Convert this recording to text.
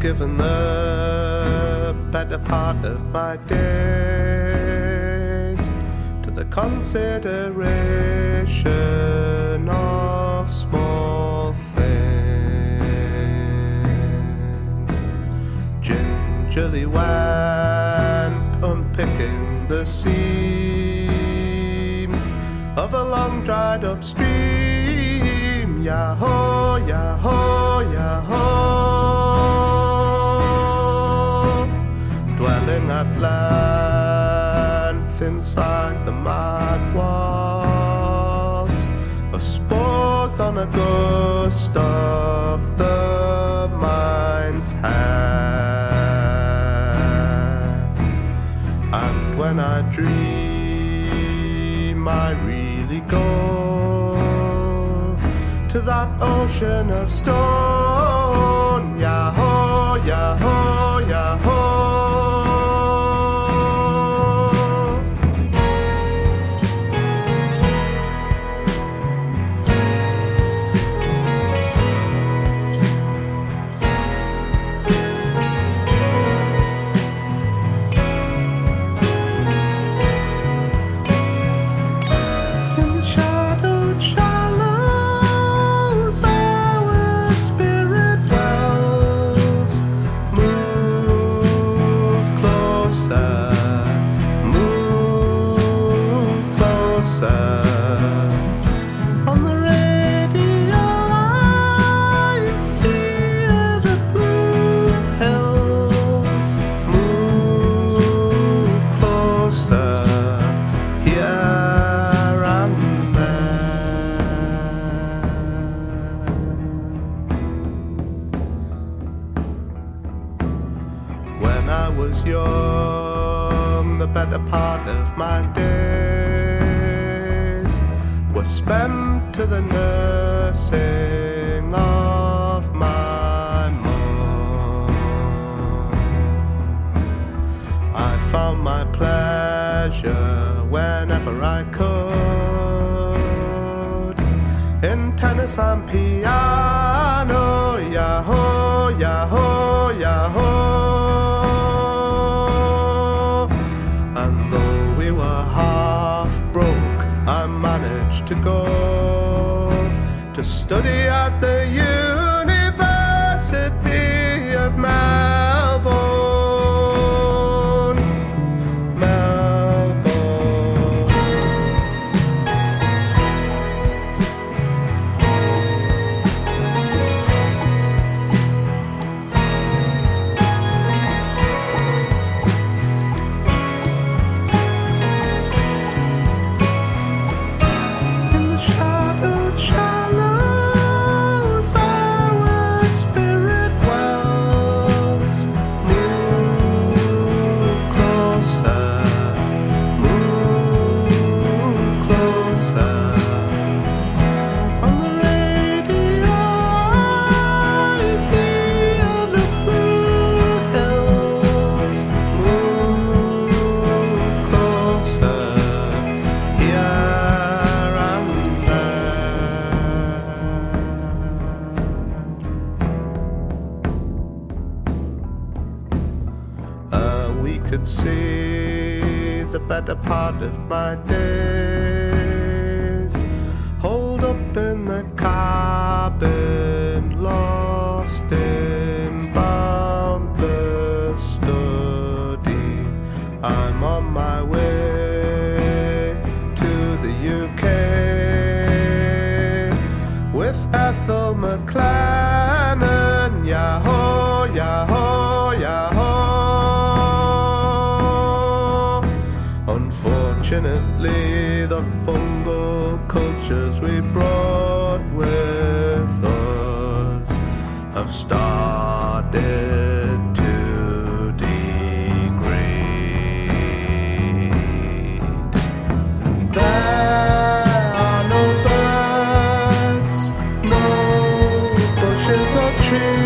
given the better part of my days to the consideration of small things. Gingerly went unpicking the seams of a long dried up stream. Yah-ho, yah-ho, yah-ho. Dwelling at length inside the mad walls of spores on a gust of the mind's hand. And when I dream, I really go to that ocean of stone. Yah-ho, yah-ho, yah-ho. On the radio I hear the blue hills move closer here and there. When I was young, the better part of my days was spent to the nursing of my mom. I found my pleasure whenever I could in tennis and piano. Yah-ho, yah-ho, yah-ho. And though we were half broke, I managed to go to study at the University of Melbourne. We could see the better part of my days holed up in the cabin, lost in boundless study. I'm on my way to the UK with Ethel McLennan. Yah-ho, yah-ho, yah-ho. Unfortunately, the fungal cultures we brought with us have started to degrade. There are no birds, no bushes or trees.